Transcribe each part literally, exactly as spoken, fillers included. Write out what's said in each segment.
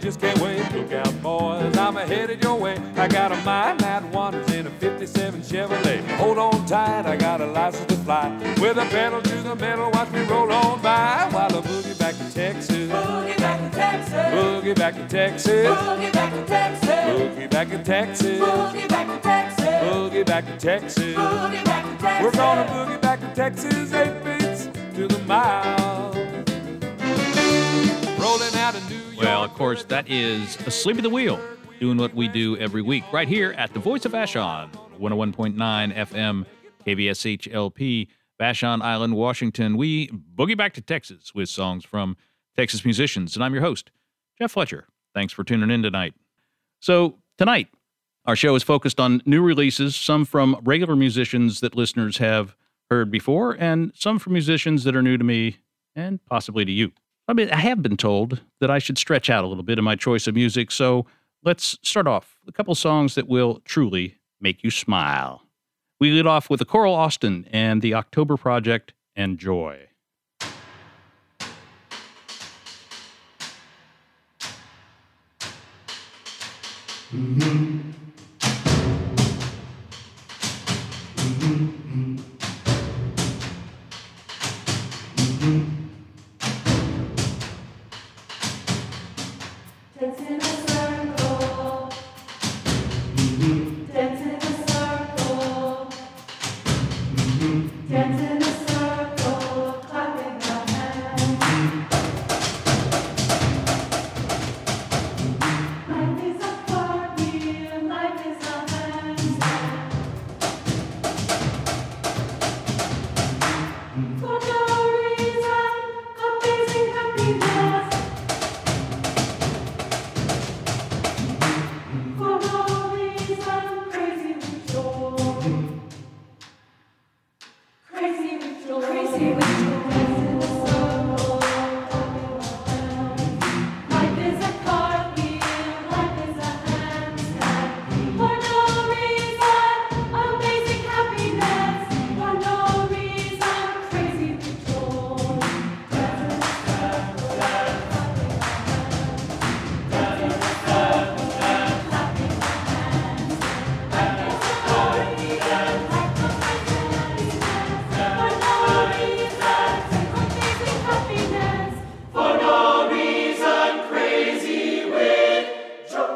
just can't wait. Look out, boys, I'm headed your way. I got a mind that wanders in a fifty-seven Chevrolet. Hold on tight, I got a license to fly. With a pedal to the metal, watch me roll on by while I boogie back to Texas. Boogie back to Texas. Boogie back to Texas. Boogie back to Texas. Boogie back to Texas. Boogie back to Texas. Boogie back to Texas. Boogie back to Texas. We're gonna boogie back to Texas, eight beats to the mile. Rolling out of New York. Well, of course, that is Asleep at the Wheel, doing what we do every week right here at the Voice of Vashon, one oh one point nine F M, K V S H L P, Vashon Island, Washington. We boogie back to Texas with songs from Texas musicians, and I'm your host, Jeff Fletcher. Thanks for tuning in tonight. So tonight, our show is focused on new releases, some from regular musicians that listeners have heard before, and some from musicians that are new to me and possibly to you. I mean, I have been told that I should stretch out a little bit in my choice of music, so let's start off with a couple songs that will truly make you smile. We lead off with the Coral Austin and the October Project and Joy. Mm-hmm. Mm-hmm. Mm-hmm. Dance in a circle. Mm-hmm. Dance in a circle. Mm-hmm. Dance in a circle, clapping our hands. Life is a cartwheel, life is a handstand. For no reason, amazing happiness. For no reason, crazy with joy. Crazy with joy. Crazy with joy. Life is a cartwheel, life is a handstand. For no reason, amazing happiness. For no reason, crazy with joy. For no reason, crazy with joy.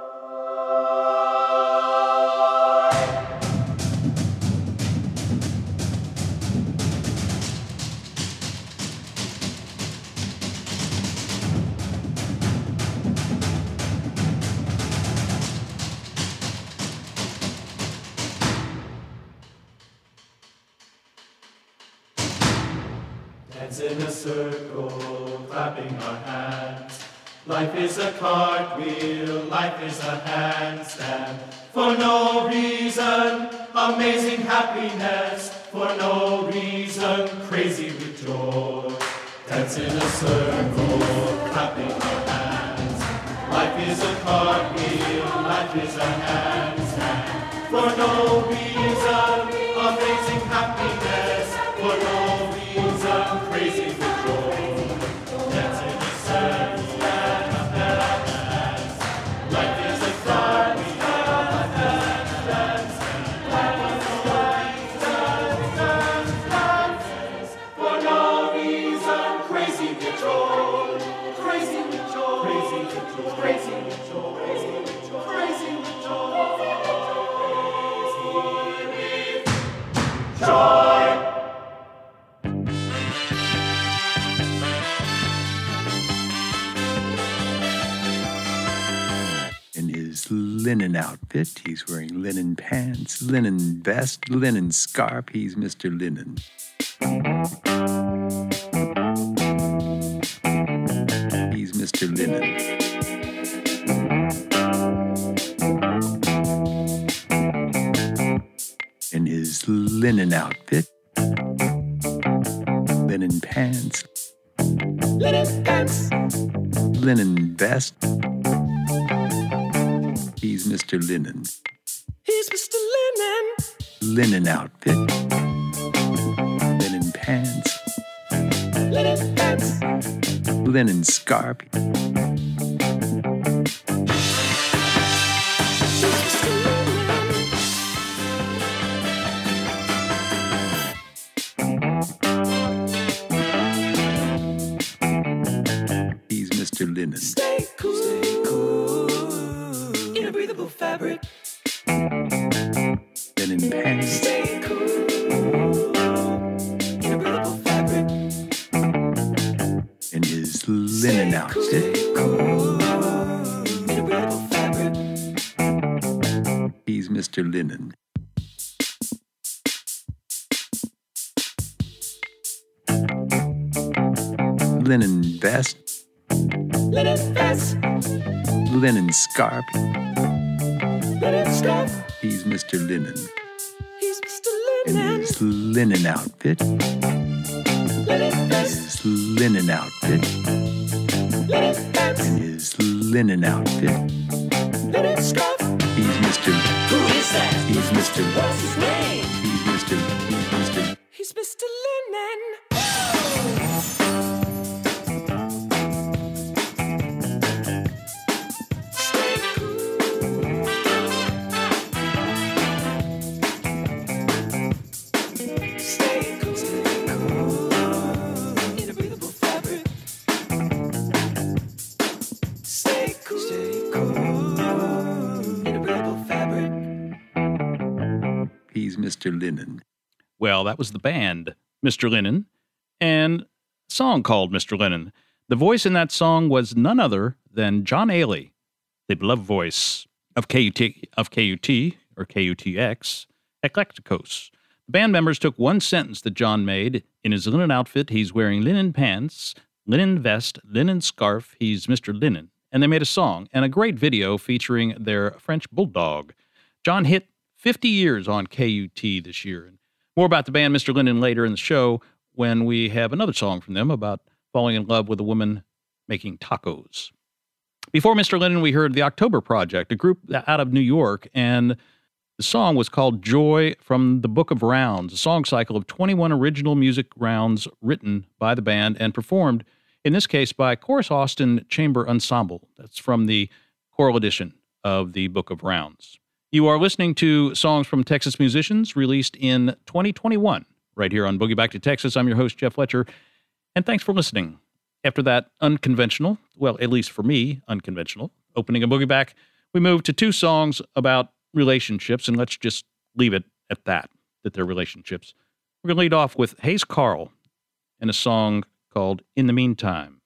Dance in a circle, clapping our hands. Life is a cartwheel, life is a handstand. For no reason, amazing happiness. For no reason, crazy with joy. Dance in a circle, clapping our hands. Life is a cartwheel, life is a handstand. For no reason, amazing happiness. For no reason, crazy with joy. Dance in a circle, clapping our hands. Life is a cartwheel, life is a handstand. For no reason, crazy with joy. Crazy with joy. Crazy with joy. Crazy with joy. Crazy with joy. Crazy with joy. Joy. In his linen outfit, he's wearing linen pants, linen vest, linen scarf. He's Mister Linen. He's Mister Linen. In his linen outfit, linen pants, Linen pants. linen vest. He's Mister Linen. He's Mister Linen. Linen outfit, linen pants, Linen pants. linen scarf. fabric. Linen pants. Stay cool in a breathable fabric. In his linen outfit. Stay cool in a breathable fabric. He's Mister Linen. Linen vest. Linen vest, Linen scarf. linen scarf. He's Mister Linen. He's Mister In Linen. his linen outfit. Linen vest, His linen outfit. linen pants, In his linen outfit. linen scarf. He's Mister Who is that? He's Mister What's his name? He's Mister He's Mister He's Mister Linen. Stay cool. Stay cool. Stay cool. In a breathable fabric. Stay cool. Stay cool. In a breathable fabric. He's Mister Linen. Well, that was the band, Mister Linen, and a song called Mister Linen. The voice in that song was none other than John Ailey, the beloved voice of K U T, of K U T or K U T X, Eclecticos. The band members took one sentence that John made. In his linen outfit, he's wearing linen pants, linen vest, linen scarf, he's Mister Linen. And they made a song and a great video featuring their French bulldog. John hit fifty years on K U T this year. And more about the band Mister Linen later in the show when we have another song from them about falling in love with a woman making tacos. Before Mister Linen, we heard the October Project, a group out of New York, and the song was called Joy from the Book of Rounds, a song cycle of twenty-one original music rounds written by the band and performed, in this case, by Chorus Austin Chamber Ensemble. That's from the choral edition of the Book of Rounds. You are listening to songs from Texas musicians released in twenty twenty-one, right here on Boogie Back to Texas. I'm your host, Jeff Fletcher, and thanks for listening. After that unconventional, well, at least for me, unconventional, opening a Boogie Back, we move to two songs about relationships, and let's just leave it at that, that they're relationships. We're going to lead off with Hayes Carll and a song called In the Meantime.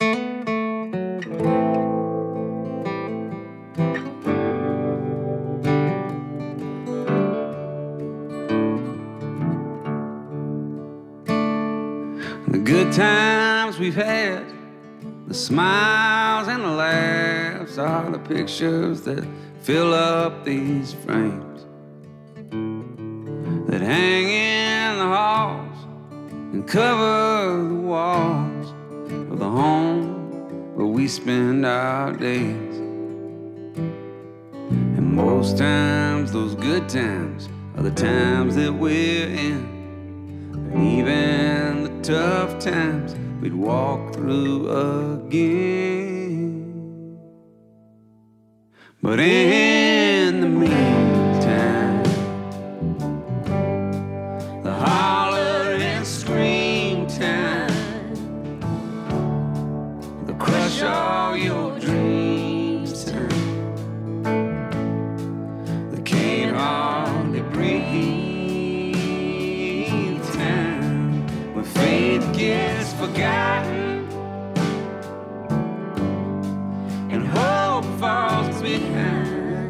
The good times we've had, the smiles and the laughs are the pictures that fill up these frames that hang in the halls and cover the walls of the home where we spend our days. And most times those good times are the times that we're in. And even the tough times we'd walk through again. But in the meantime, the holler and scream time, the crush all your dreams time, the can't hardly breathe time, when faith gets forgotten and hope falls behind.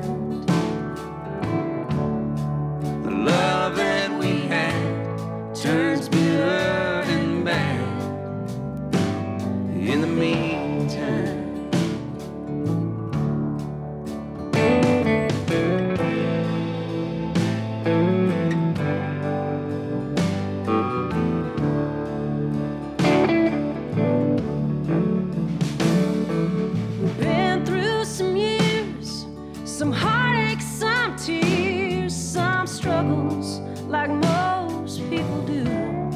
The love that we had turns bitter and bad. In the meantime, We've been through some years, some heartaches, some tears, some struggles, like most people do.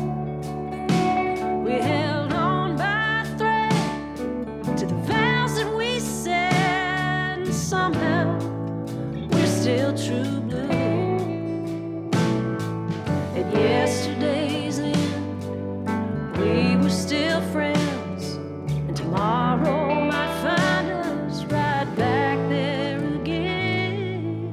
We held on by a thread to the vows that we said, and somehow we're still true blue. At yesterday's end, we were still friends, and tomorrow might find us right back there again.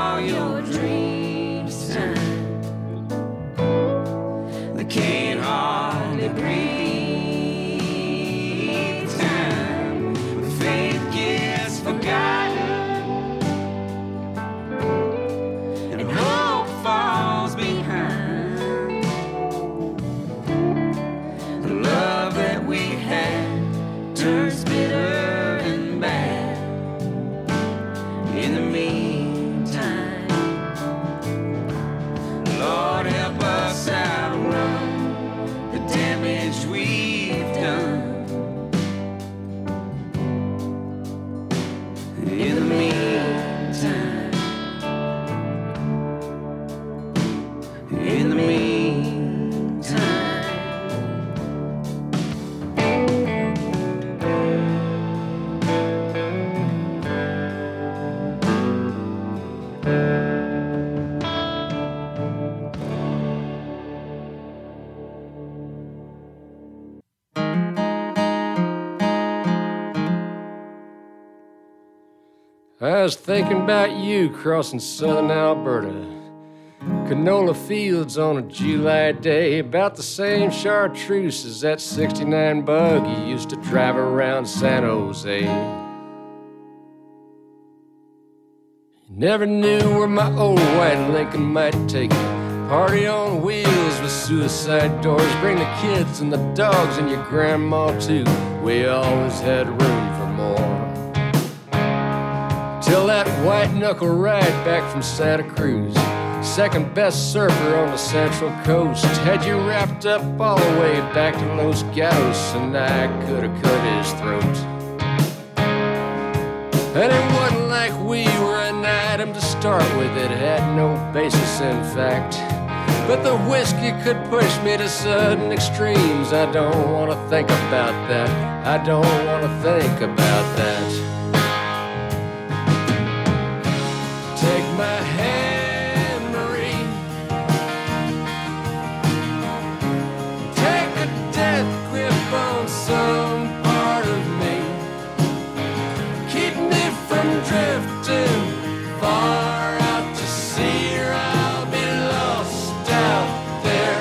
all your dreams tonight. They can't hardly breathe. Time, the faith gets forgotten, and hope falls behind. The love that we had turns bitter and bad. In the meantime, Lord, help us outrun the damage we've done. In the meantime, in the meantime. I was thinking about you crossing southern Alberta. Canola fields on a July day, about the same chartreuse as that sixty-nine bug you used to drive around San Jose. You never knew where my old white Lincoln might take you. Party on wheels with suicide doors. Bring the kids and the dogs and your grandma too. We always had room for more. Till that white knuckle ride back from Santa Cruz, second best surfer on the Central Coast, had you wrapped up all the way back to Los Gatos, and I could have cut his throat. And it wasn't like we were an item to start with, it had no basis in fact. But the whiskey could push me to sudden extremes. I don't want to think about that. I don't want to think about that. Take my hand, Marie. Take a death grip on some part of me. Keep me from drifting far out to sea, or I'll be lost out there.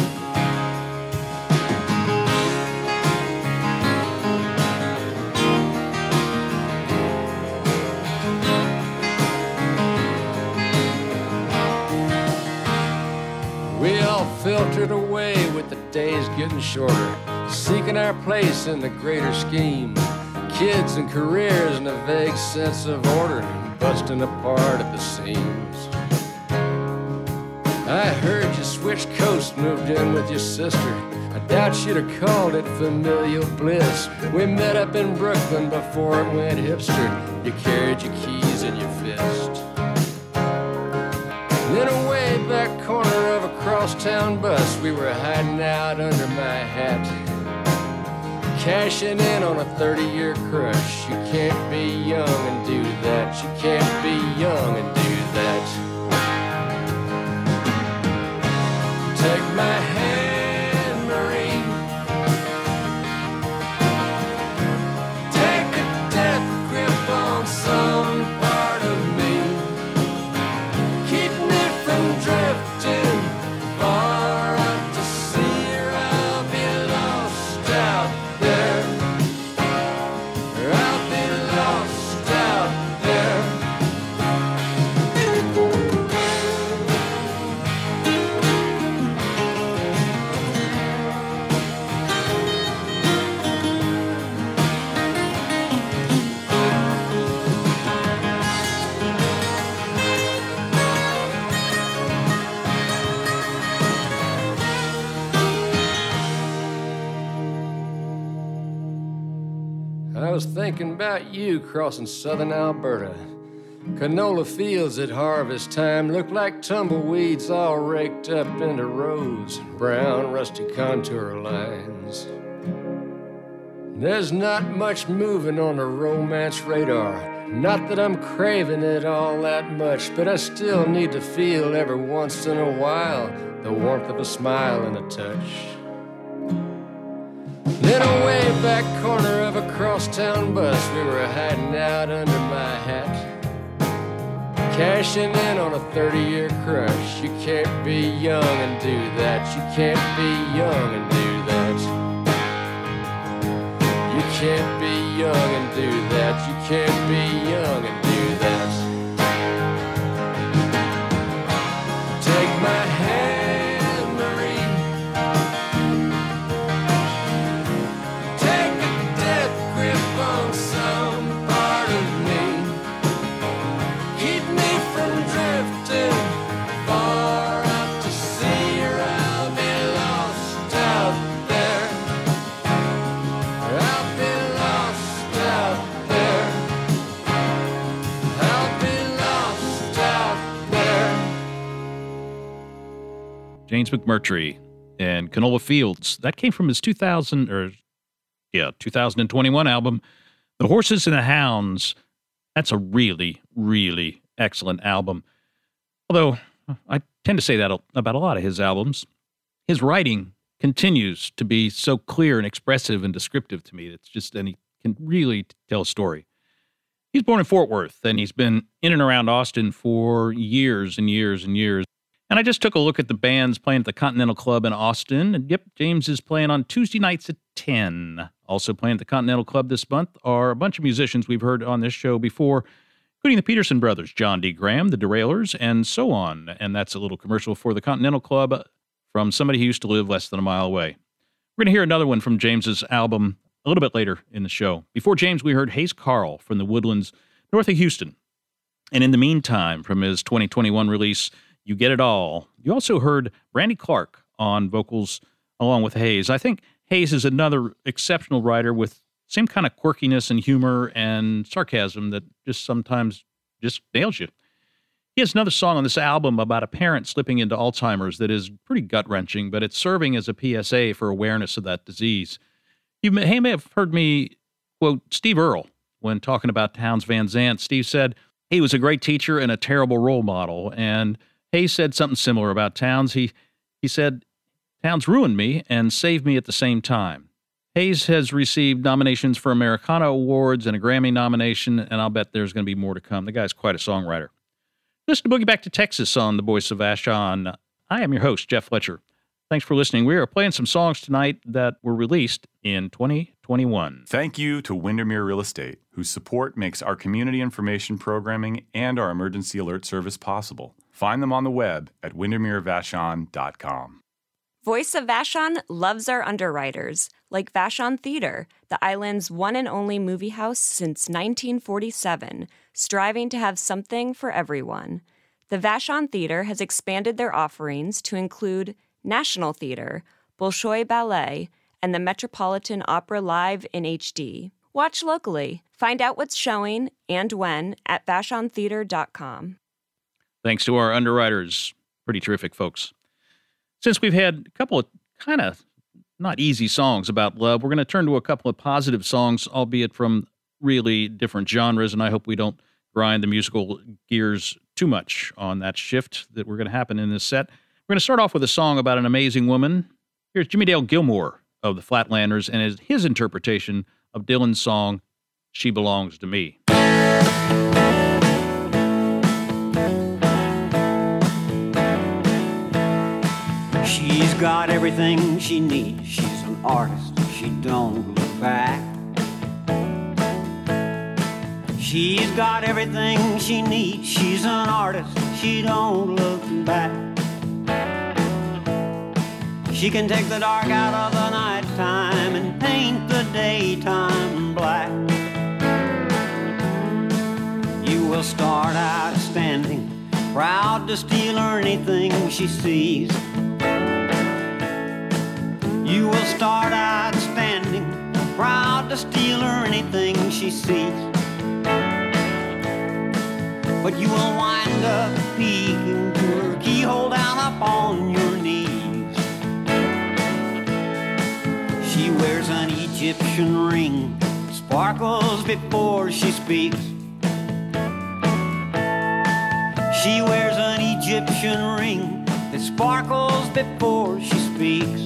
We all filtered away with the days getting shorter, seeking our place in the greater scheme. Kids and careers and a vague sense of order, busting apart at the seams. I heard you switched coast, moved in with your sister. I doubt you'd have called it familial bliss. We met up in Brooklyn before it went hipster. You carried your keys in your fist. In a way back corner of a crosstown bus, we were hiding out under my hat, cashing in on a thirty-year crush. You can't be young and do that. You can't be young and do that. Take my hand, Marie. Take a death grip on some part of me. Keep me from drifting far out to sea, or I'll be lost out there. Or I'll be lost out there. I was thinking about you crossing southern Alberta. Canola fields at harvest time look like tumbleweeds all raked up into rows, brown rusty contour lines. There's not much moving on the romance radar. Not that I'm craving it all that much, but I still need to feel every once in a while the warmth of a smile and a touch. In a way back corner of a crosstown bus, we were hiding out under my hat, Cashing in on a thirty-year crush. You can't be young and do that. You can't be young and do that. You can't be young and do that. You can't be young and do that. Take my hand, Marie. Take a death grip on some part of me. Keep me from drifting far out to sea, or I'll be lost out there. I'll be lost out there. I'll be lost out there. James McMurtry and Canola Fields. That came from his two thousand or yeah, two thousand twenty-one album, The Horses and the Hounds. That's a really, really excellent album. Although I tend to say that about a lot of his albums. His writing continues to be so clear and expressive and descriptive to me. It's just, and he can really tell a story. He's born in Fort Worth, and he's been in and around Austin for years and years and years. And I just took a look at the bands playing at the Continental Club in Austin. And yep, James is playing on Tuesday nights at ten. Also playing at the Continental Club this month are a bunch of musicians we've heard on this show before, including the Peterson Brothers, John D. Graham, the Derailers, and so on. And that's a little commercial for the Continental Club from somebody who used to live less than a mile away. We're going to hear another one from James's album a little bit later in the show. Before James, we heard Hayes Carll from the Woodlands, north of Houston. And in the meantime, from his twenty twenty-one release, You Get It All, you also heard Brandy Clark on vocals along with Hayes. I think Hayes is another exceptional writer with same kind of quirkiness and humor and sarcasm that just sometimes just nails you. He has another song on this album about a parent slipping into Alzheimer's that is pretty gut-wrenching, but it's serving as a P S A for awareness of that disease. You may, he may have heard me quote Steve Earle when talking about Townes Van Zandt. Steve said he was a great teacher and a terrible role model, and Hayes said something similar about Townes. He, he said, Townes ruined me and saved me at the same time. Hayes has received nominations for Americana Awards and a Grammy nomination, and I'll bet there's going to be more to come. The guy's quite a songwriter. Listen to Boogie Back to Texas on The Voice of Vashon. I am your host, Jeff Fletcher. Thanks for listening. We are playing some songs tonight that were released in twenty twenty-one. Thank you to Windermere Real Estate, whose support makes our community information programming and our emergency alert service possible. Find them on the web at windermere vashon dot com. Voice of Vashon loves our underwriters, like Vashon Theater, the island's one and only movie house since nineteen forty-seven, striving to have something for everyone. The Vashon Theater has expanded their offerings to include National Theater, Bolshoi Ballet, and the Metropolitan Opera Live in H D. Watch locally. Find out what's showing and when at vashon theater dot com. Thanks to our underwriters. Pretty terrific folks. Since we've had a couple of kind of not easy songs about love, we're going to turn to a couple of positive songs, albeit from really different genres, and I hope we don't grind the musical gears too much on that shift that we're going to happen in this set. We're going to start off with a song about an amazing woman. Here's Jimmy Dale Gilmore of the Flatlanders and his interpretation of Dylan's song, She Belongs to Me. She's got everything she needs. She's an artist. She don't look back. She's got everything she needs. She's an artist. She don't look back. She can take the dark out of the nighttime and paint the daytime black. You will start out standing, proud to steal her anything she sees. You will start out standing, proud to steal her anything she sees. But you will wind up peeking to her keyhole down up on your knees. She wears an Egyptian ring, sparkles before she speaks. She wears an Egyptian ring that sparkles before she speaks.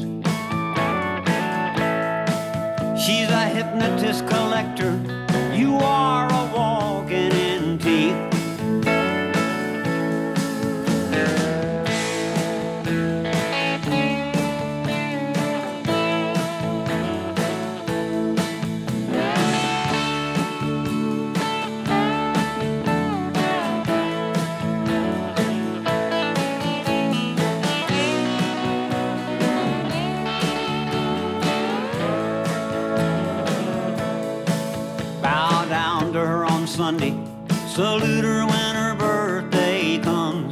She's a hypnotist collector. You are a walking antique. Sunday, salute her when her birthday comes.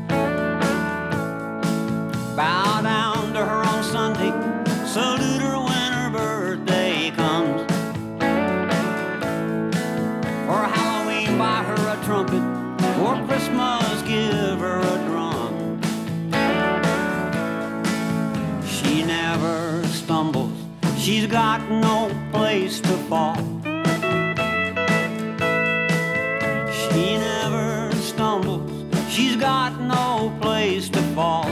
Bow down to her on Sunday, salute her when her birthday comes. For Halloween, buy her a trumpet. For Christmas, give her a drum. She never stumbles, she's got no place to fall. She never stumbles, she's got no place to fall.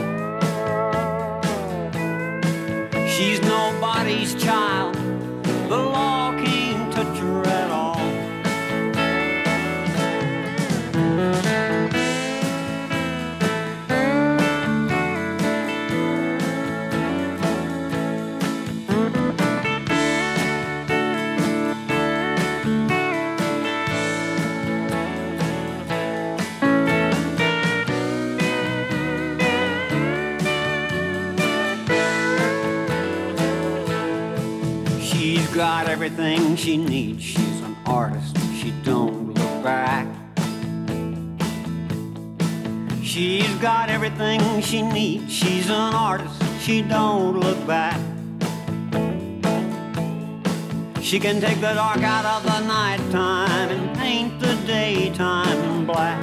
She's nobody's child, the law can't touch her at all. She's got everything she needs. She's an artist, she don't look back. She's got everything she needs. She's an artist, she don't look back. She can take the dark out of the nighttime and paint the daytime black.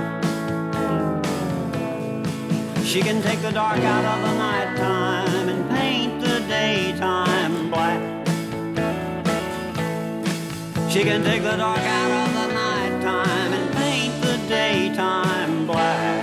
She can take the dark out of the nighttime and paint the daytime black. She can take the dark out of the nighttime and paint the daytime black.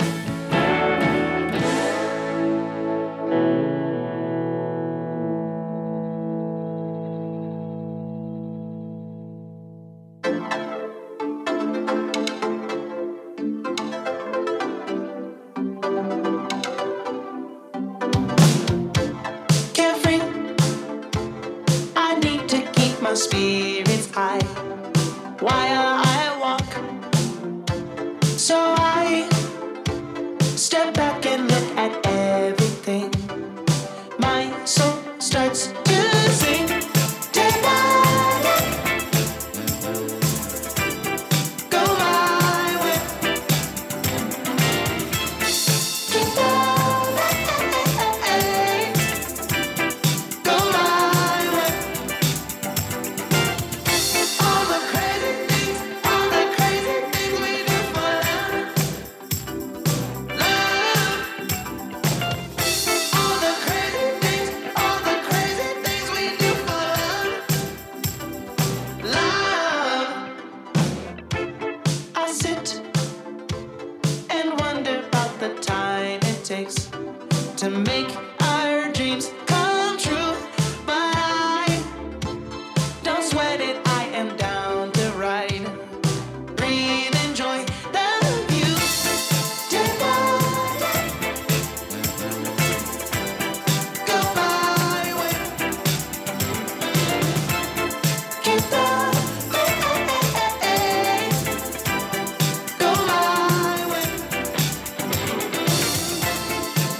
Carefree, I need to keep my spirits high while I walk. So I step back and look at everything. My soul starts to sing. Go my way. Go my way. All the crazy things, all the crazy things we do for love. Love. All the crazy things, all the crazy things we do for love. Love. I sit and wonder about the time it takes to make our dreams come true. But I don't sweat it, I am down to ride. Breathe, enjoy the view. Go my way. Keep the Go my way.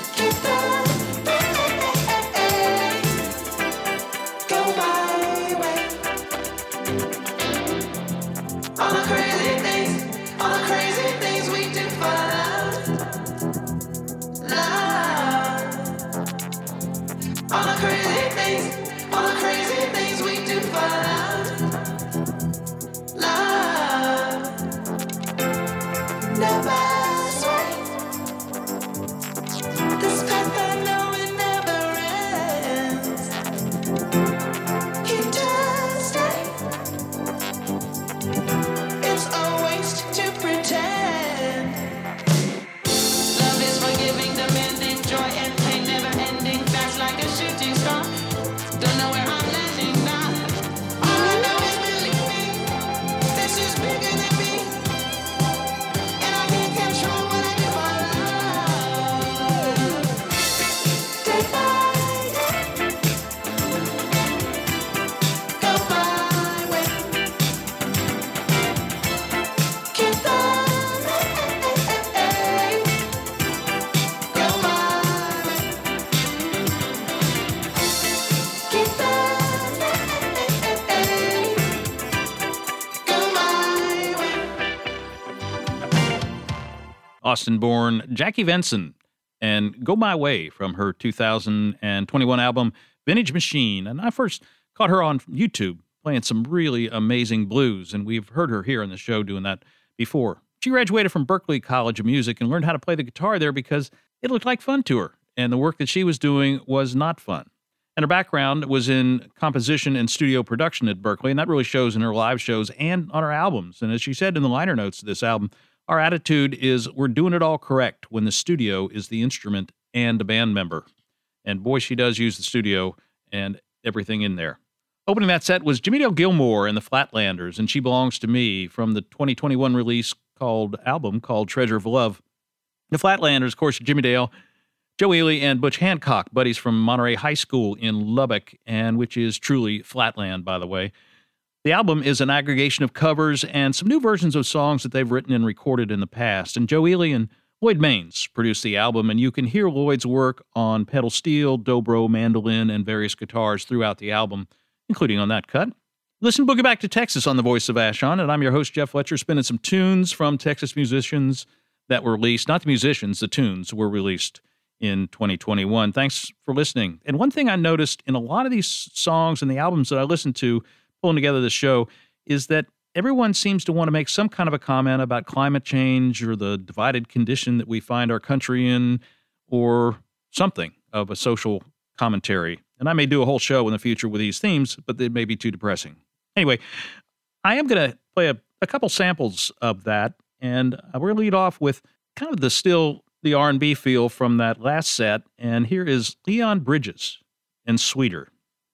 Austin-born Jackie Venson and Go My Way from her two thousand twenty-one album, Vintage Machine. And I first caught her on YouTube playing some really amazing blues, and we've heard her here on the show doing that before. She graduated from Berklee College of Music and learned how to play the guitar there because it looked like fun to her, and the work that she was doing was not fun. And her background was in composition and studio production at Berklee, and that really shows in her live shows and on her albums. And as she said in the liner notes of this album, our attitude is we're doing it all correct when the studio is the instrument and a band member. And boy, she does use the studio and everything in there. Opening that set was Jimmie Dale Gilmore and the Flatlanders, and She Belongs to Me from the twenty twenty-one release called album called Treasure of Love. The Flatlanders, of course, Jimmie Dale, Joe Ely, and Butch Hancock, buddies from Monterey High School in Lubbock, and which is truly Flatland, by the way. The album is an aggregation of covers and some new versions of songs that they've written and recorded in the past. And Joe Ely and Lloyd Maines produced the album, and you can hear Lloyd's work on pedal steel, dobro, mandolin, and various guitars throughout the album, including on that cut. Listen, Boogie Back to Texas on the Voice of Vashon, and I'm your host, Jeff Fletcher, spinning some tunes from Texas musicians that were released, not the musicians, the tunes were released in twenty twenty-one. Thanks for listening. And one thing I noticed in a lot of these songs and the albums that I listened to pulling together this show is that everyone seems to want to make some kind of a comment about climate change or the divided condition that we find our country in, or something of a social commentary. And I may do a whole show in the future with these themes, but they may be too depressing. Anyway, I am going to play a, a couple samples of that, and we're going to lead off with kind of the still the R and B feel from that last set, and here is Leon Bridges and Sweeter.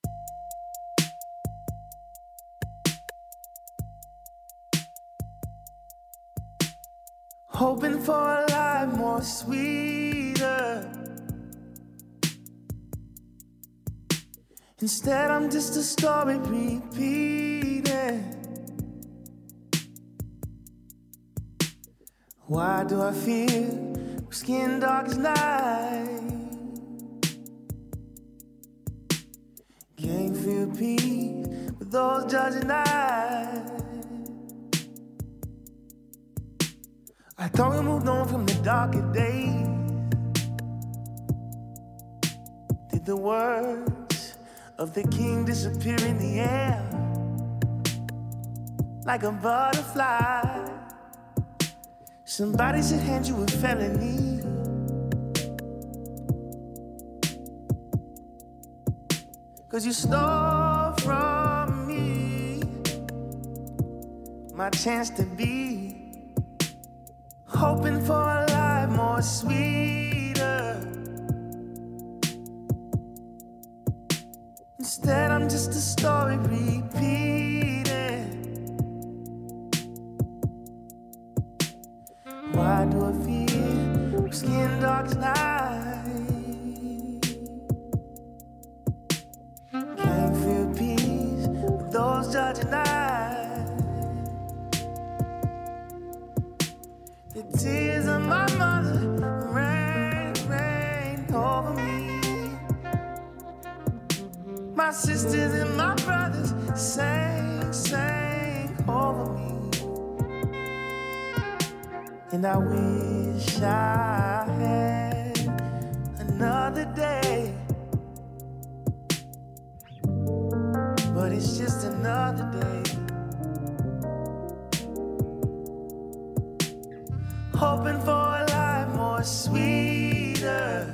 Hoping for a life more sweeter. Instead, I'm just a story repeating. Why do I feel skin dark as night? Can't feel peace with those judging eyes. I thought we moved on from the darker days. Did the words of the king disappear in the air like a butterfly? Somebody should hand you a felony. Cause you stole from me my chance to be hoping for a life more sweeter. Instead, I'm just a story repeating. Why do I feel skin dark as night? Can't feel peace with those judging eyes. The tears of my mother rain, rain over me. My sisters and my brothers sang, sang over me. And I wish I had another day, but it's just another day. Hoping for a life more sweeter.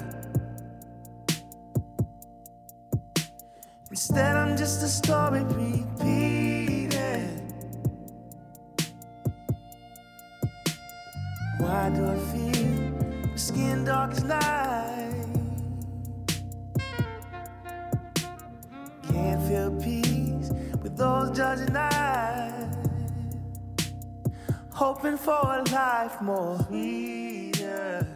Instead, I'm just a story repeating. Why do I feel my skin dark as night? Can't feel peace with those judging eyes. Hoping for a life more sweeter.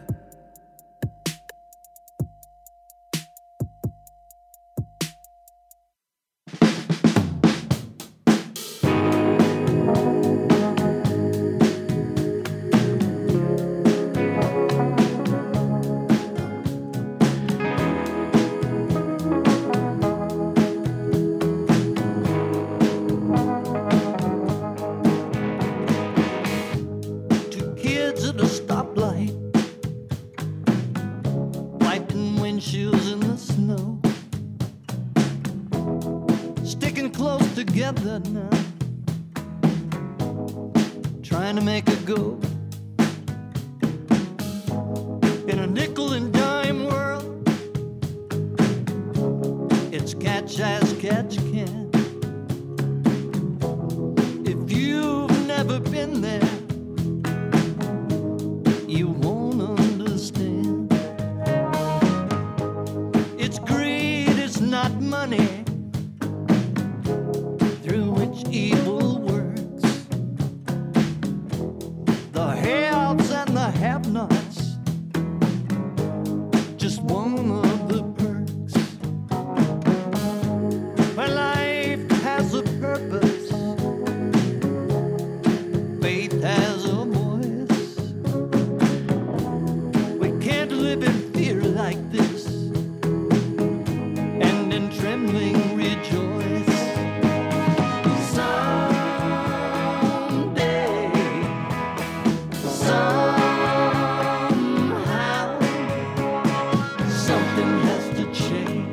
Two kids at a stoplight windshields in the snow, sticking close together now, trying to make it go. In a nickel and dime world, it's catch as catch can. If you've never been there, you won't understand. It's greed, it's not money, through which evil works. The haves and the have-nots, just one of the perks. When life has a purpose, faith has a voice. We can't live in fear like this, and in trembling rejoice. Someday, somehow, something has to change.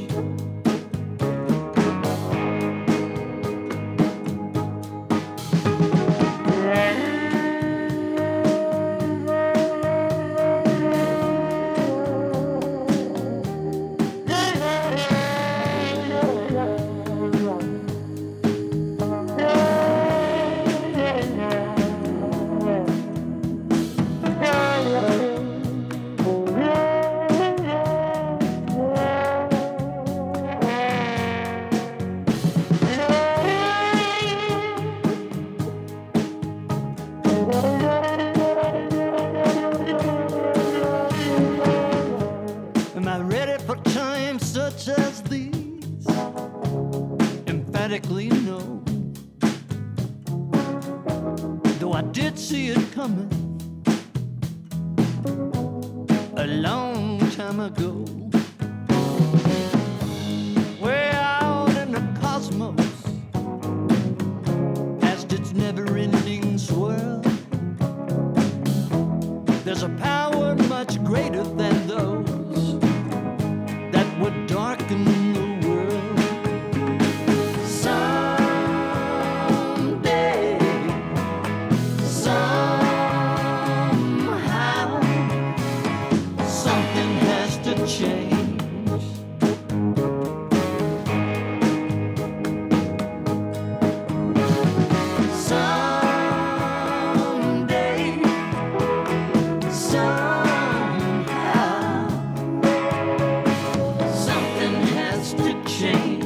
Am I ready for times such as these? Emphatically no. Though I did see it coming a long time ago. Way out in the cosmos, past its never-ending swirl, there's a power much greater than those that would darken the world. Someday, somehow, something has to change. Someday, somehow, something has to change.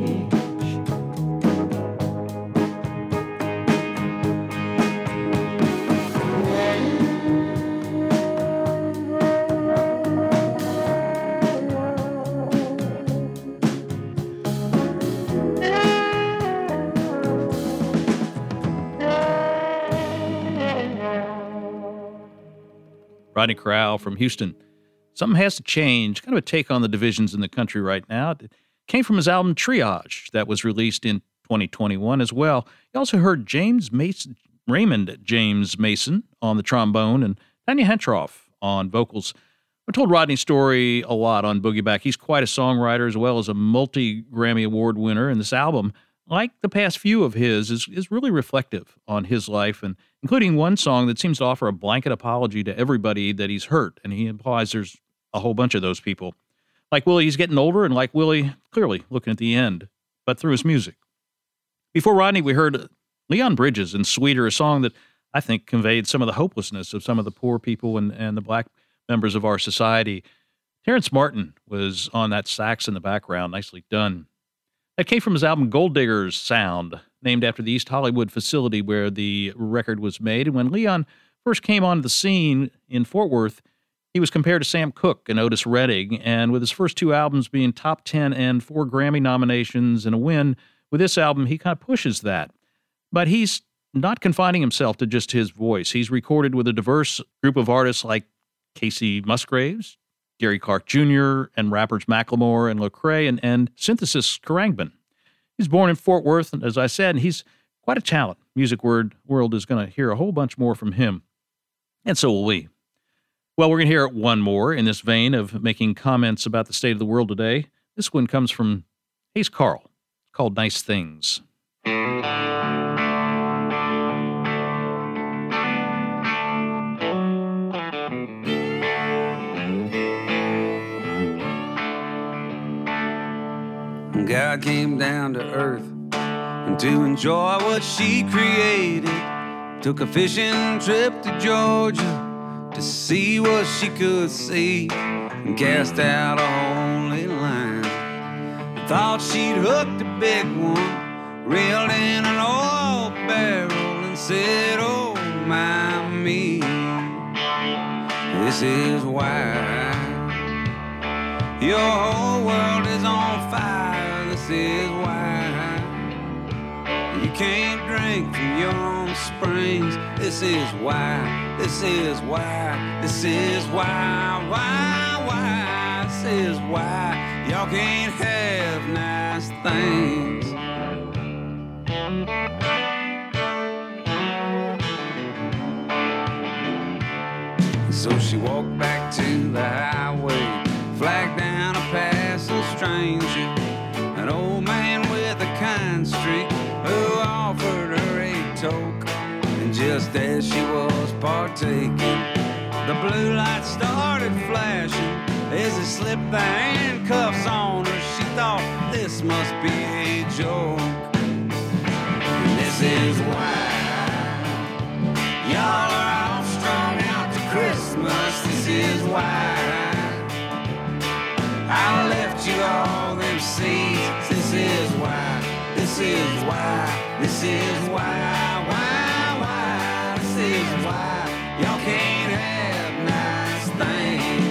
Rodney Crowell from Houston. Something has to change. Kind of a take on the divisions in the country right now. It came from his album Triage that was released in twenty twenty-one as well. You also heard James Mason, Raymond James Mason on the trombone and Tanya Hentroff on vocals. I told Rodney's story a lot on Boogie Back. He's quite a songwriter as well as a multi-Grammy Award winner, and this album, like the past few of his, is, is really reflective on his life, and including one song that seems to offer a blanket apology to everybody that he's hurt, and he implies there's a whole bunch of those people. Like Willie, he's getting older, and like Willie, clearly looking at the end, but through his music. Before Rodney, we heard Leon Bridges and Sweeter, a song that I think conveyed some of the hopelessness of some of the poor people and, and the black members of our society. Terrence Martin was on that sax in the background. Nicely done. That came from his album Gold Diggers Sound, named after the East Hollywood facility where the record was made. And when Leon first came onto the scene in Fort Worth, he was compared to Sam Cooke and Otis Redding. And with his first two albums being top ten and four Grammy nominations and a win, with this album, he kind of pushes that. But he's not confining himself to just his voice. He's recorded with a diverse group of artists like Casey Musgraves, Gary Clark Junior, and rappers Macklemore and Lecrae, and, and Synthesis Karangban. He's born in Fort Worth, and as I said, he's quite a talent. Music word world is going to hear a whole bunch more from him, and so will we. Well, we're going to hear one more in this vein of making comments about the state of the world today. This one comes from Hayes Carll. It's called Nice Things. God came down to earth and to enjoy what she created. Took a fishing trip to Georgia to see what she could see and cast out a homely line. Thought she'd hooked a big one, reeled in an oil barrel and said, oh my me, this is why your whole world is on fire. This is why you can't drink from your own springs. This is why, this is why, this is why, why, why, this is why y'all can't have nice things. So she walked back to the highway, flagged down a passing stranger, an old man with a kind streak who offered her a toke. And just as she was partaking, the blue light started flashing. As he slipped the handcuffs on her, she thought this must be a joke. And this is why y'all are all strung out to Christmas. This is why I left you all them seeds. This is why, this is why, this is why, why, why, this is why y'all can't have nice things.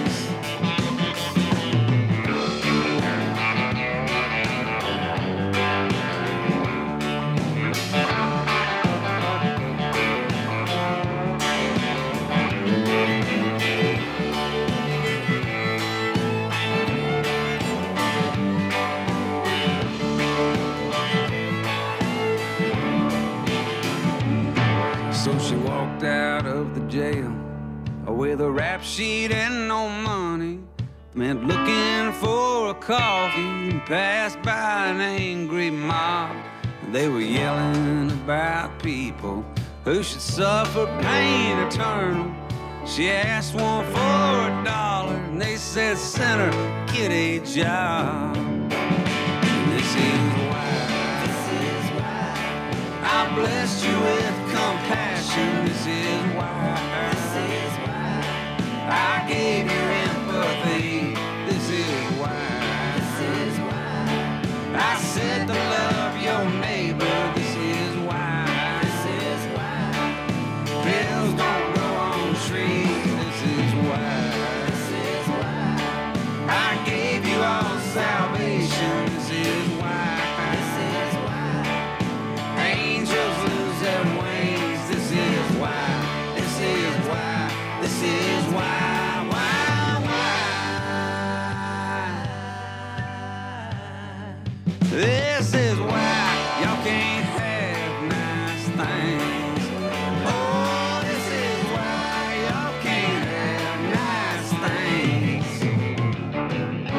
So she walked out of the jail with a rap sheet and no money. Meant looking for a coffee and passed by an angry mob. They were yelling about people who should suffer pain eternal. She asked one for a dollar and they said, "Sinner, get a job." And this is why, this is why I blessed you with compassion. This is why, this is why I gave you empathy. This is why, this is why I said to love your neighbor. This is why, this is why bills don't grow on trees. This is why, this is why I gave you all salvation. This is why, this is why angels lose their wings. This is why, this is why, this is why, why, why. This is why y'all can't have nice things. Oh, this is why y'all can't have nice things.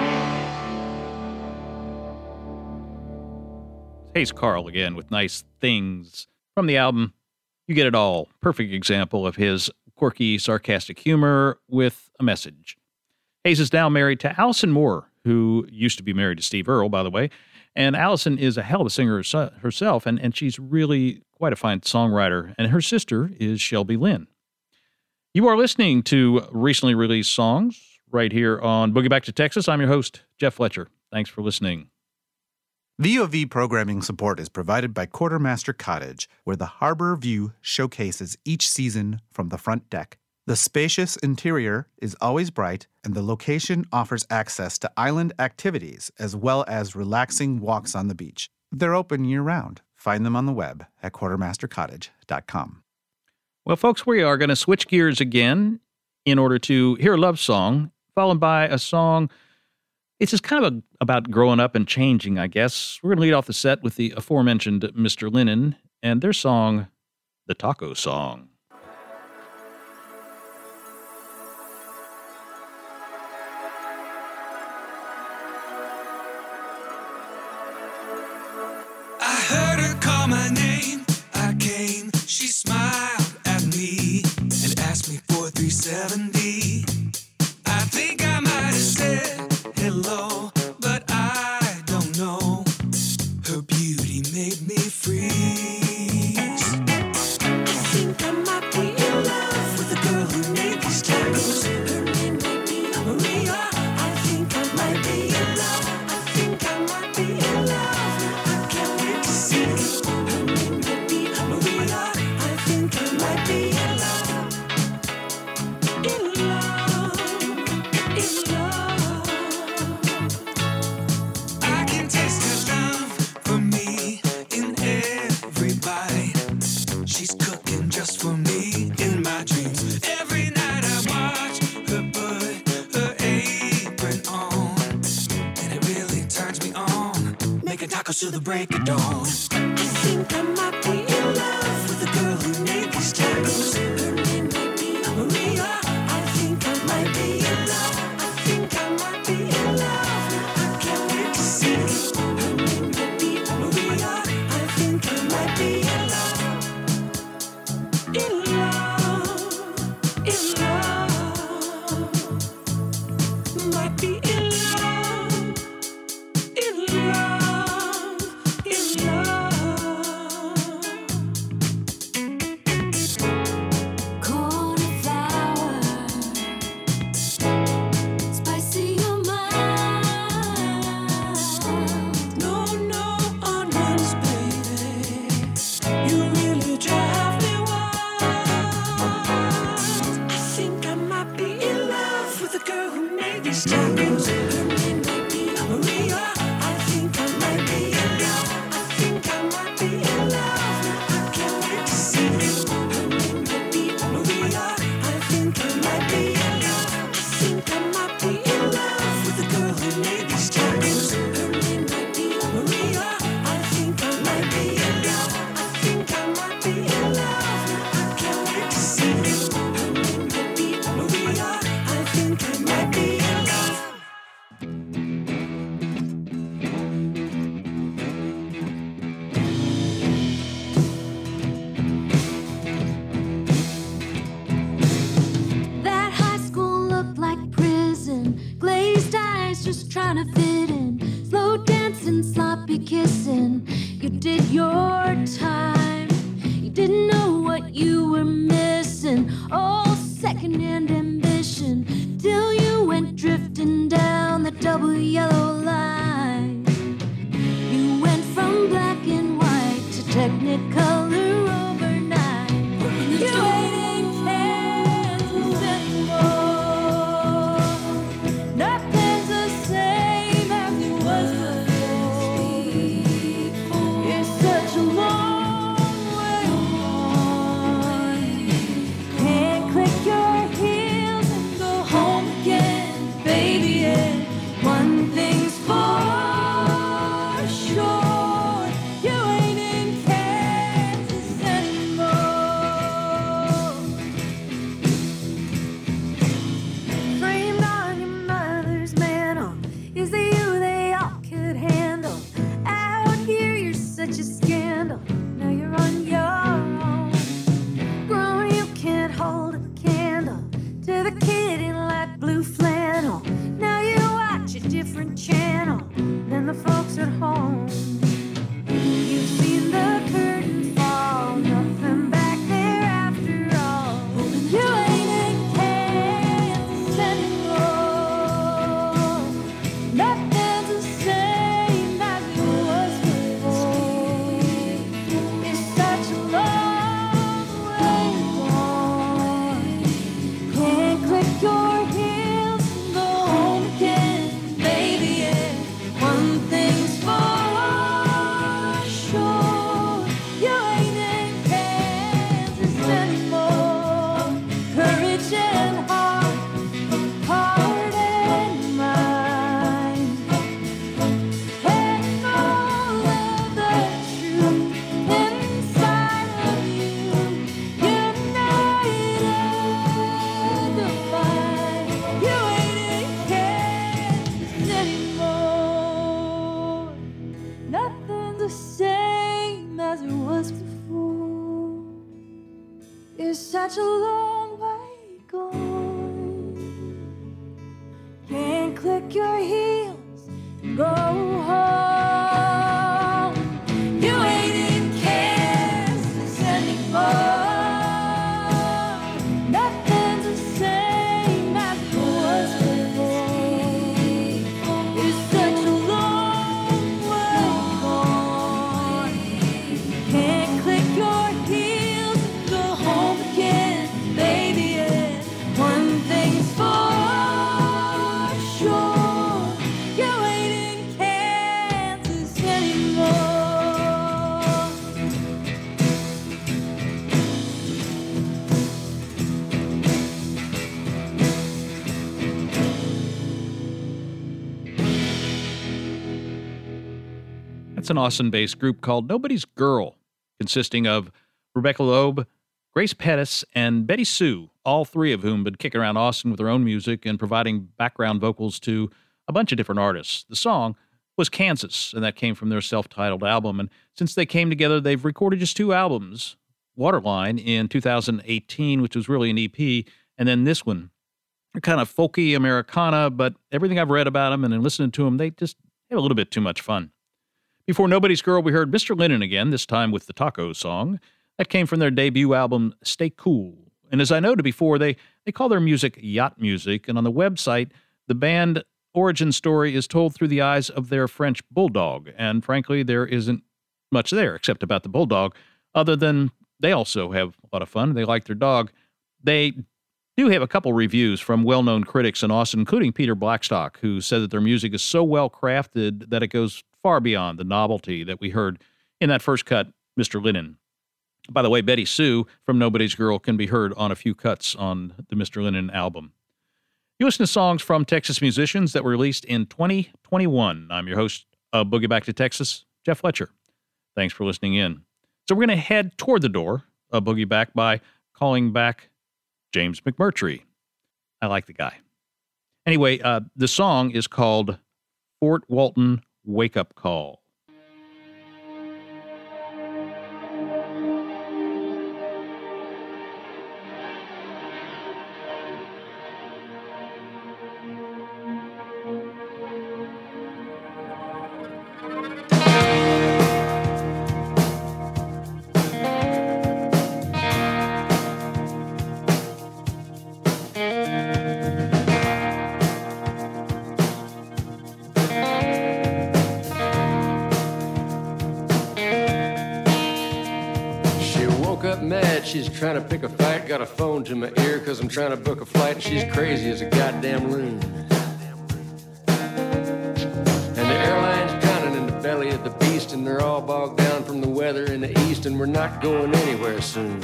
Hayes Carll again with Nice Things from the album You Get It All. Perfect example of his quirky, sarcastic humor with a message. Hayes is now married to Allison Moore, who used to be married to Steve Earle, by the way. And Allison is a hell of a singer herself, and, and she's really quite a fine songwriter. And her sister is Shelby Lynn. You are listening to recently released songs right here on Boogie Back to Texas. I'm your host, Jeff Fletcher. Thanks for listening. V O V programming support is provided by Quartermaster Cottage, where the harbor view showcases each season from the front deck. The spacious interior is always bright, and the location offers access to island activities as well as relaxing walks on the beach. They're open year-round. Find them on the web at quartermaster cottage dot com. Well, folks, we are going to switch gears again in order to hear a love song, followed by a song. It's just kind of a, about growing up and changing, I guess. We're going to lead off the set with the aforementioned Mister Lennon and their song, The Taco Song. shackles till the break of dawn. I think I might be in love with the girl who made these tackles. Her name might be Maria. I think I might be in love. I think I might be in love. I can't wait to see it. Her name might be Maria. I think I might be in love. In love. In love. Might be in love. In love. In love. Cornflower, spicy your mind. No, no onions, baby. You really drive me wild. I think I might be in love with the girl who made these tacos. Her name might be Maria. I think I might be in love. I think I might be in love. I can't wait to see it. Her name might be Maria. I think I might be in love. I think I might be in love with the girl who made these tacos. Her name might be Maria. I think I might be in love. I think I might be in love. I can't wait to see it. Her name might be Maria. I think I might be in love. That high school looked like prison. Glazed eyes just trying to fit in. Slow dancing, sloppy kissing. You did your time. You didn't know what you were missing. Oh, second-hand ambition. Till you went drifting down the double yellow line. You went from black and white to technicolor overnight. You ain't Kansas anymore. Nothing's the same as it was before. It's such a long way on. Can't click your heels and go home again, baby. Yeah. One thing's for sure, you ain't in Kansas anymore. Framed on your mother's mantle is the you they all could handle. Out here you're such a scandal. Now you're on your own. Grown, you can't hold a candle to the kid in light blue flannel. Now you watch a different channel than the folks at home. You've seen the curtain fall, nothing back there after all. You ain't in Kansas anymore. Nothing's the same as it was before. It's such a long way on. Can't click your heels and go home again, baby. Yeah. One thing's for sure, you ain't in Kansas anymore. Courage and heart, heart and mind, and all of the truth inside of you, united and divine. You ain't in Kansas anymore. Nothing's the same as it was before. It's such a long way gone. Can't click your heels and go home. You ain't in Kansas anymore. Nothing's the same as it was before. It's such a long way gone. Can't click your heels and go home again, baby. Yeah. One thing's for sure, you ain't in Kansas It's an Austin-based group called Nobody's Girl, consisting of Rebecca Loeb, Grace Pettis, and Betty Sue, all three of whom have been kicking around Austin with their own music and providing background vocals to a bunch of different artists. The song was Kansas, and that came from their self-titled album. And since they came together, they've recorded just two albums, Waterline in two thousand eighteen, which was really an E P, and then this one. They're kind of folky Americana, but everything I've read about them and in listening to them, they just have a little bit too much fun. Before Nobody's Girl, we heard Mister Lennon again, this time with the Taco song. That came from their debut album, Stay Cool. And as I noted before, they, they call their music yacht music, and on the website, the band origin story is told through the eyes of their French bulldog, and frankly, there isn't much there except about the bulldog, other than they also have a lot of fun. They like their dog. They do have a couple reviews from well-known critics in Austin, including Peter Blackstock, who said that their music is so well-crafted that it goes far beyond the novelty that we heard in that first cut, Mister Lennon. By the way, Betty Sue from Nobody's Girl can be heard on a few cuts on the Mister Lennon album. You listen to songs from Texas musicians that were released in twenty twenty-one. I'm your host of Boogie Back to Texas, Jeff Fletcher. Thanks for listening in. So we're going to head toward the door of Boogie Back by calling back James McMurtry. I like the guy. Anyway, uh, the song is called Fort Walton Wake Up Call. She's trying to pick a fight, got a phone to my ear cause I'm trying to book a flight and she's crazy as a goddamn loon. And the airline's drowning in the belly of the beast and they're all bogged down from the weather in the east and we're not going anywhere soon.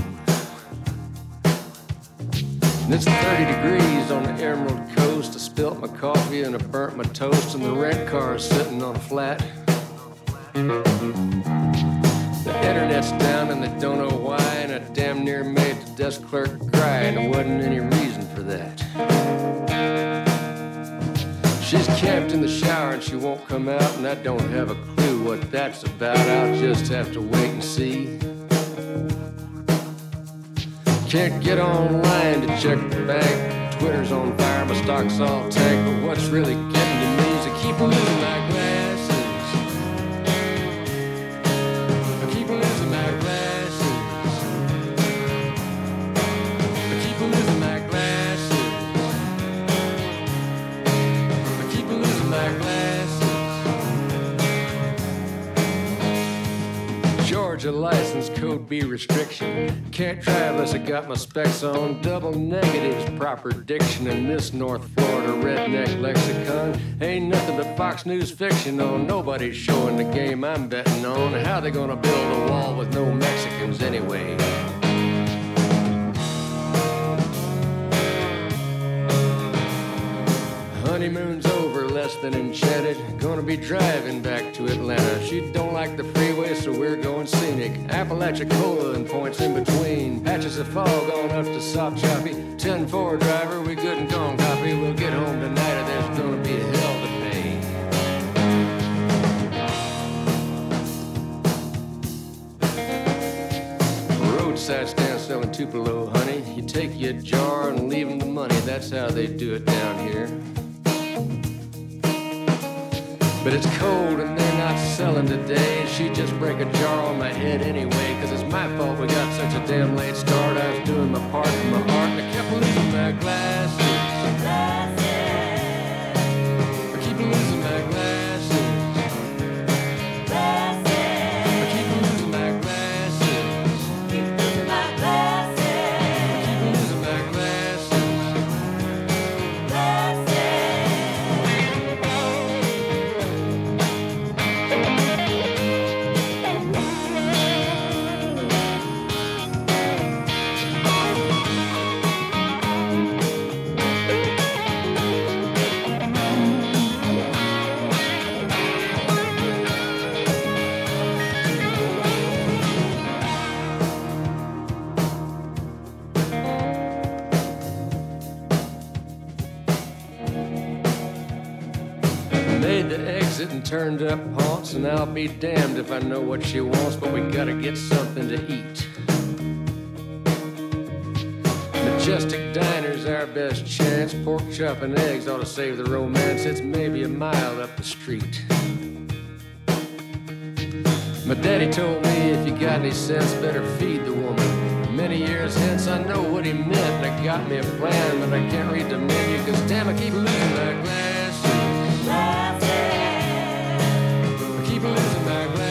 And it's thirty degrees on the Emerald Coast. I spilt my coffee and I burnt my toast and the rent car is sitting on a flat. The internet's down and they don't know why, and I damn near made the desk clerk cry, and there wasn't any reason for that. She's camped in the shower and she won't come out, and I don't have a clue what that's about. I'll just have to wait and see. Can't get online to check the bank. Twitter's on fire, my stock's all tanked, but what's really getting to me is I keep losing my glasses. Georgia license code B restriction. Can't drive unless I got my specs on. Double negatives, proper diction in this North Florida redneck lexicon. Ain't nothing but Fox News fiction on. Nobody's showing the game I'm betting on. How they gonna build a wall with no Mexicans anyway? Honeymoon's over, less than enchanted. Gonna be driving back to Atlanta. She don't like the freeway, so we're going scenic. Apalachicola and points in between. Patches of fog on up to Soft Choppy. ten four driver, we good and gone copy. We'll get home tonight or there's gonna be hell to pay. Roadside stand selling Tupelo, honey. You take your jar and leave them the money. That's how they do it down here. But it's cold and they're not selling today. She'd just break a jar on my head anyway. Cause it's my fault we got such a damn late start. I was doing my part from my heart and I kept losing my glasses. I keep losing my glasses. I keep losing my glasses. Keep losing my glasses. I keep losing my glasses. Glasses. Made the exit and turned up haunts, and I'll be damned if I know what she wants, but we gotta get something to eat. Majestic Diner's our best chance. Pork chop and eggs ought to save the romance. It's maybe a mile up the street. My daddy told me if you got any sense, better feed the woman. Many years hence, I know what he meant, and I got me a plan, but I can't read the menu, cause damn, I keep losing my glasses. I keep losing my glasses.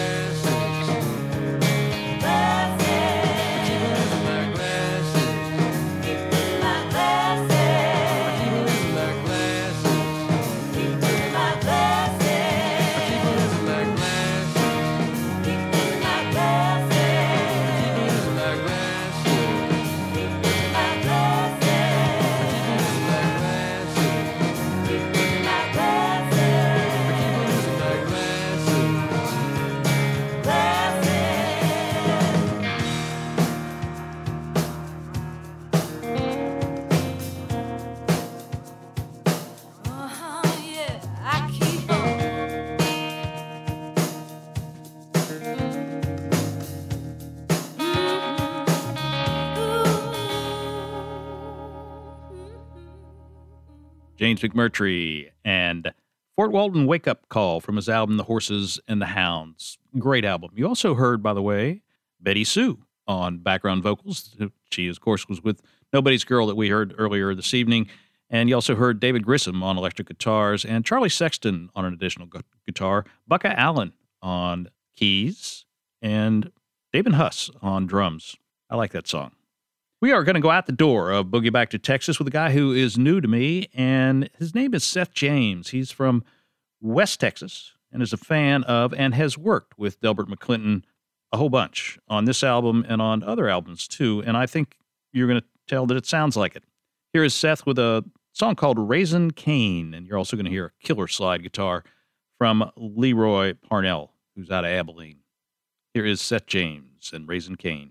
James McMurtry and Fort Walton Wake Up Call from his album The Horses and the Hounds. Great album. You also heard, by the way, Betty Sue on background vocals. She, of course, was with Nobody's Girl that we heard earlier this evening. And you also heard David Grissom on electric guitars and Charlie Sexton on an additional gu- guitar, Bucka Allen on keys, and David Huss on drums. I like that song. We are going to go out the door of Boogie Back to Texas with a guy who is new to me, and his name is Seth James. He's from West Texas and is a fan of and has worked with Delbert McClinton a whole bunch on this album and on other albums too, and I think you're going to tell that it sounds like it. Here is Seth with a song called Raisin Cane, and you're also going to hear a killer slide guitar from Leroy Parnell, who's out of Abilene. Here is Seth James and Raisin Cane.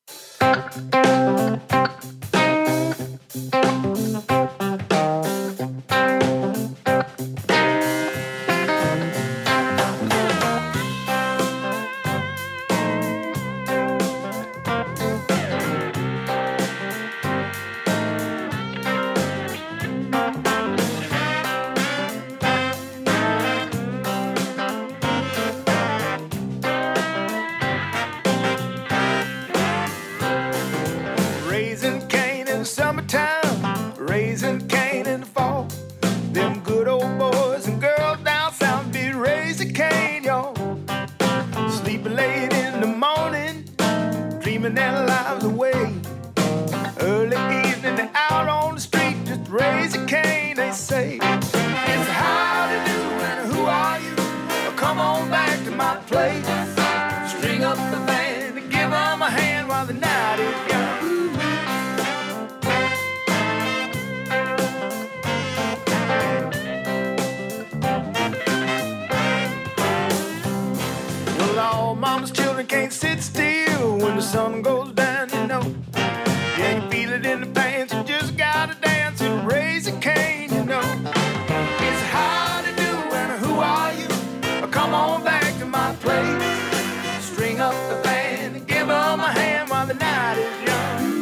Raising cane in the summertime, raising cane in the fall. Them good old boys and girls down south be raising cane, y'all. Sleeping late in the morning, dreaming their lives away. Early evening, they're out on the street, just raising cane, they say. It's how to do and who are you? Well, come on back to my place. String up the band and give them a hand while the night is young. All mama's children can't sit still when the sun goes down, you know. Yeah, you feel it in the pants, you just gotta dance and raise a cane, you know. It's how to do and who are you? Well, come on back to my place. String up the band and give them a hand while the night is young.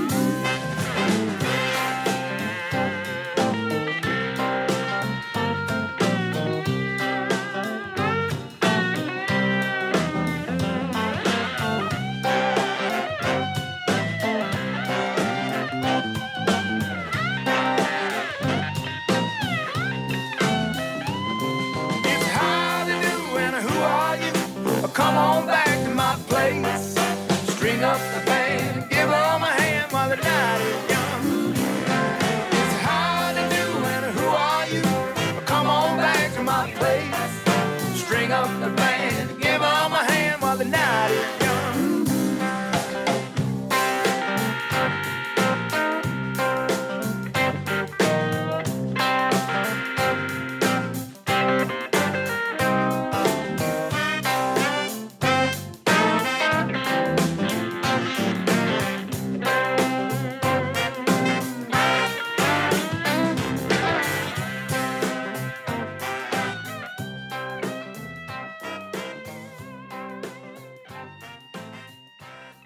Come on back to my place. String up the band, give them a hand while the night is young. It's how to do and who are you? Come on back to my place. String up the band, give them a hand while the night is young.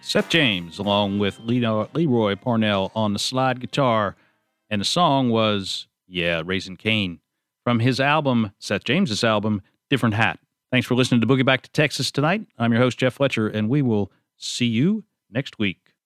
Seth James, along with Leno- Leroy Parnell on the slide guitar. And the song was, yeah, Raising Cane, from his album, Seth James's album, Different Hat. Thanks for listening to Boogie Back to Texas tonight. I'm your host, Jeff Fletcher, and we will see you next week.